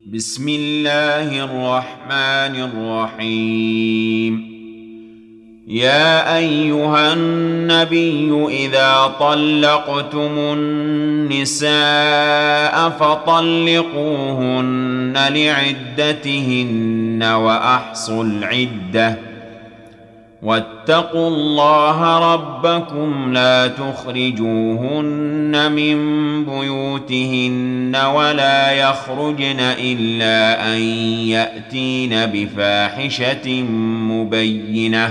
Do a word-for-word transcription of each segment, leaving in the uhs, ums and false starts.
بسم الله الرحمن الرحيم. يا أيها النبي إذا طلقتم النساء فطلقوهن لعدتهن وأحصوا العدة واتقوا الله ربكم لا تخرجوهن من بيوتهن ولا يخرجن إلا أن يأتين بفاحشة مبينة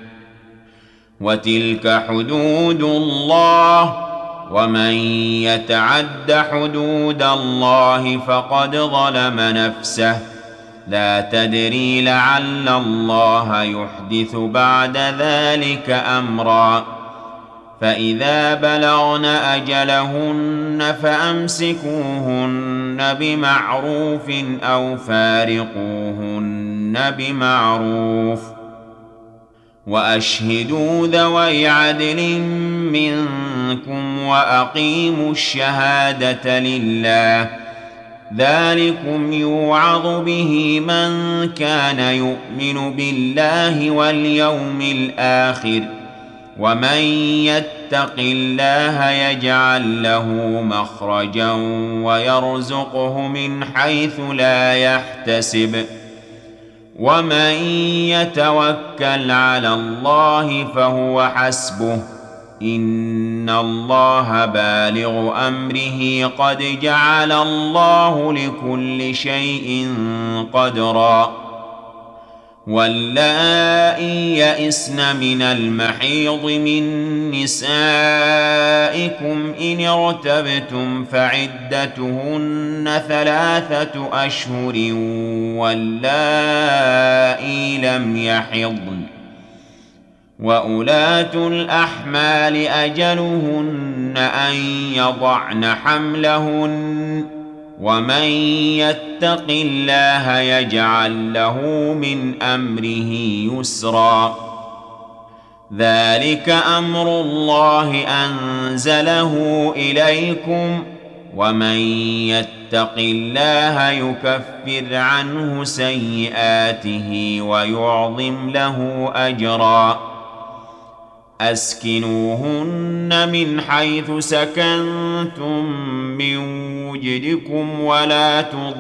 وتلك حدود الله ومن يتعد حدود الله فقد ظلم نفسه لا تدري لعل الله يحدث بعد ذلك أمرا. فإذا بلغن أجلهن فأمسكوهن بمعروف أو فارقوهن بمعروف وأشهدوا ذوي عدل منكم وأقيموا الشهادة لله ذلكم يوعظ به من كان يؤمن بالله واليوم الآخر ومن يتق الله يجعل له مخرجا ويرزقه من حيث لا يحتسب ومن يتوكل على الله فهو حسبه إن الله بالغ أمره قد جعل الله لكل شيء قدرا. واللائي يئسن من المحيض من نسائكم إن ارتبتم فعدتهن ثلاثة أشهر واللائي لم يحضن وأولاة الأحمال أجلهن أن يضعن حملهن ومن يتق الله يجعل له من أمره يسرا. ذلك أمر الله أنزله إليكم ومن يتق الله يكفر عنه سيئاته ويعظم له أجرا. أسكنوهن من حيث سكنتم من وجدكم ولا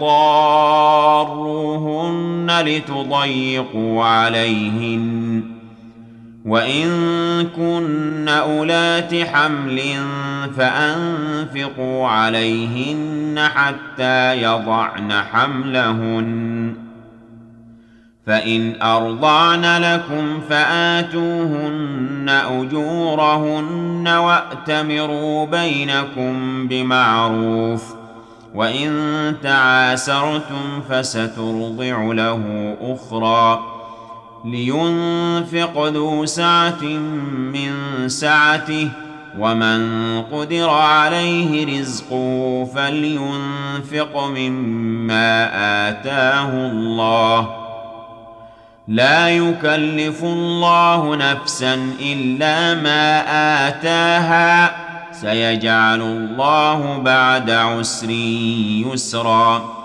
تضاروهن لتضيقوا عليهن وإن كن أولات حمل فأنفقوا عليهن حتى يضعن حملهن فإن أرضعن لكم فآتوهن أجورهن وأتمروا بينكم بمعروف وإن تعاسرتم فسترضع له أخرى لينفق ذو سعة من سعته ومن قدر عليه رزقه فلينفق مما آتاه الله لا يكلف الله نفسا إلا ما آتاها سيجعل الله بعد عسر يسرا.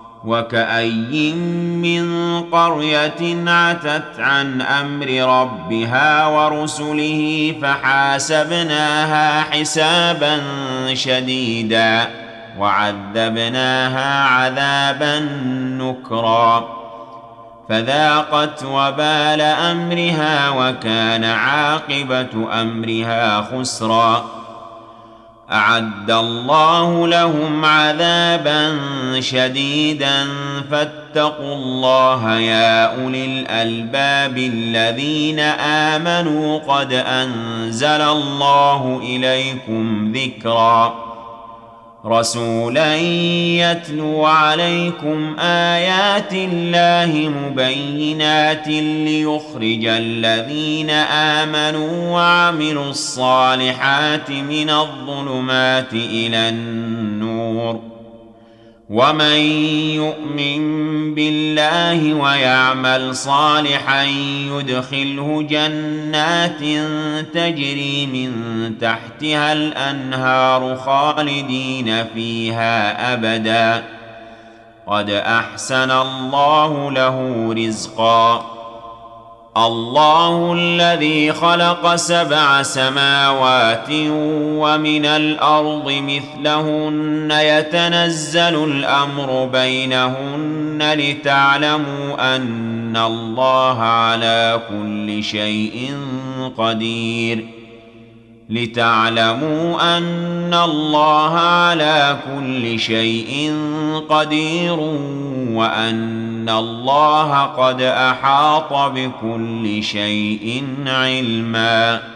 وكأي من قرية عتت عن أمر ربها ورسله فحاسبناها حسابا شديدا وعذبناها عذابا نكرا فذاقت وبال أمرها وكان عاقبة أمرها خسرا. أعد الله لهم عذابا شديدا فاتقوا الله يا أولي الألباب الذين آمنوا قد أنزل الله إليكم ذكرا رسولا يتلو عليكم آيات الله مبينات ليخرج الذين آمنوا وعملوا الصالحات من الظلمات إلى النور ومن يؤمن بالله ويعمل صالحا يدخله جنات تجري من تحتها الأنهار خالدين فيها أبدا قد أحسن الله له رزقا الله الذي خلق سبع سماوات ومن الأرض مثلهن يتنزل الأمر بينهن لتعلموا أن الله على كل شيء قدير لتعلموا أن الله على كل شيء قدير وأن الله قد أحاط بكل شيء علما